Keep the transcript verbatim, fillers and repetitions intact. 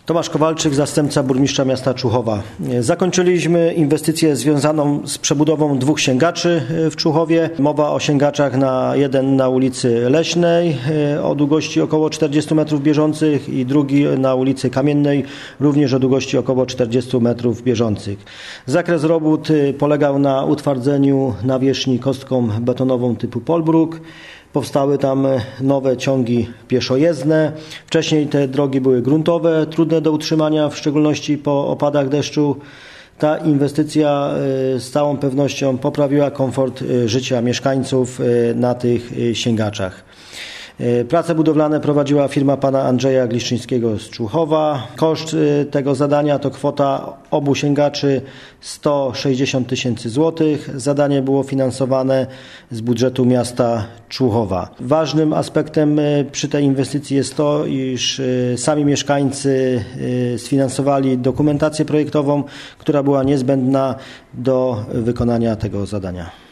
Tomasz Kowalczyk, zastępca burmistrza miasta Człuchowa. Zakończyliśmy inwestycję związaną z przebudową dwóch księgaczy w Człuchowie. Mowa o księgaczach na jeden na ulicy Leśnej o długości około czterdziestu metrów bieżących i drugi na ulicy Kamiennej również o długości około czterdziestu metrów bieżących. Zakres robót polegał na utwardzeniu nawierzchni kostką betonową typu Polbruk. Powstały tam nowe ciągi pieszojezdne. Wcześniej te drogi były gruntowe, trudne do utrzymania, w szczególności po opadach deszczu. Ta inwestycja z całą pewnością poprawiła komfort życia mieszkańców na tych sięgaczach. Prace budowlane prowadziła firma pana Andrzeja Gliszczyńskiego z Człuchowa. Koszt tego zadania to kwota obu sięgaczy sto sześćdziesiąt tysięcy złotych. Zadanie było finansowane z budżetu miasta Człuchowa. Ważnym aspektem przy tej inwestycji jest to, iż sami mieszkańcy sfinansowali dokumentację projektową, która była niezbędna do wykonania tego zadania.